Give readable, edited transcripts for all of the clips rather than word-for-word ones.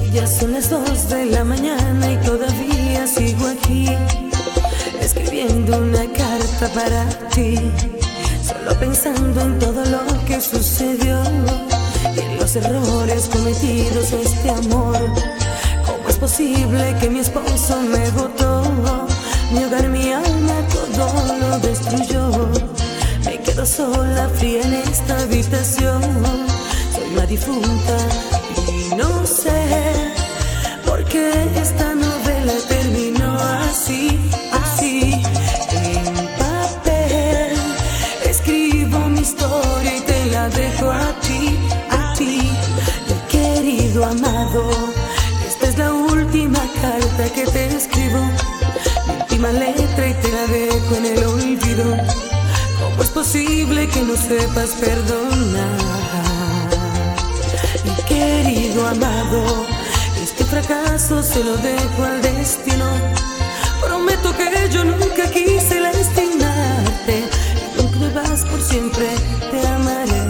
Ya son las 2 de la mañana y todavía sigo aquí, escribiendo una carta para ti, solo pensando en todo lo que sucedió y en los errores cometidos. Este amor, ¿cómo es posible que mi esposo me botó? Mi hogar, mi alma, todo lo destruyó. Me quedo sola, fría en esta habitación. Soy una difunta y no sé por qué esta novela terminó así, así. En papel escribo mi historia y te la dejo a ti, a ti. Mi querido amado, esta es la última carta que te escribo, mi última letra y te la dejo en el olvido. ¿Cómo es posible que no sepas perdonar? Mi querido amado, este fracaso se lo dejo al destino. Prometo que yo nunca quise lastimarte, y aunque me vas por siempre, te amaré.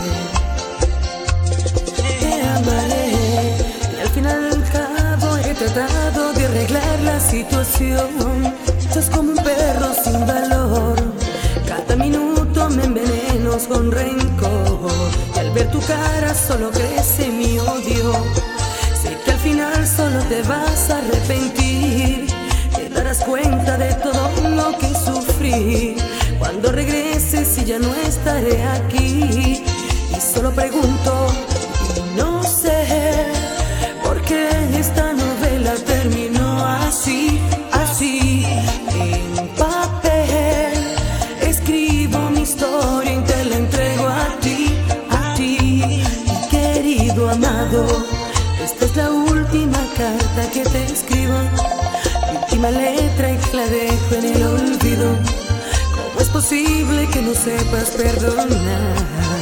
Te amaré. Y al final del cabo he tratado de arreglar la situación. Estás como un perro sin valor. Cada minuto me enveneno con rencor, y al ver tu cara solo crece mi odio. Sé que al final solo te vas a arrepentir, te darás cuenta de todo lo que sufrí cuando regreses y ya no estaré aquí. Y solo pregunto y no sé por qué esta novela terminó así, así. En papel escribo mi historia y te la entrego a ti, a ti. Mi querido amado, esta es la última carta que te escribo, mi última letra y te la dejo en el olvido. ¿Cómo es posible que no sepas perdonar?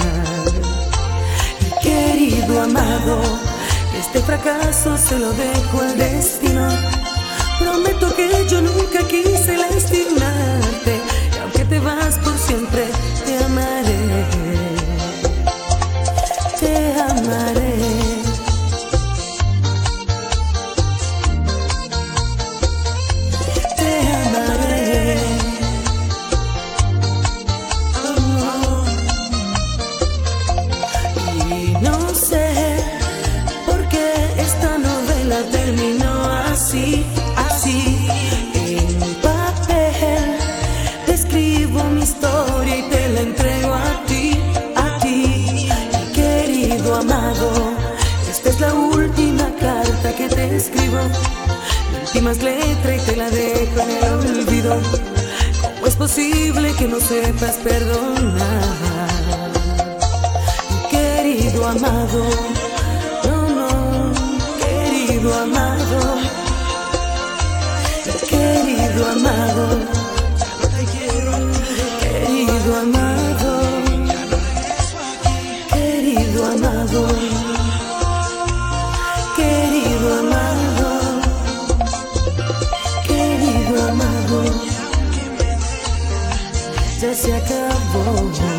Mi querido amado, este fracaso se lo dejo al destino. Prometo que yo nunca quise lastimarte, y aunque te vas por siempre, te amaré. Te amaré. No sé por qué esta novela terminó así, así. En papel te escribo mi historia y te la entrego a ti, a ti. Mi querido amado, esta es la última carta que te escribo, mi última letra y te la dejo en el olvido. ¿Cómo es posible que no sepas perdonar? Querido amado, no, no, querido amado, querido amado, ya no te quiero, querido amado, querido amado, querido amado, querido amado, ya se acabó.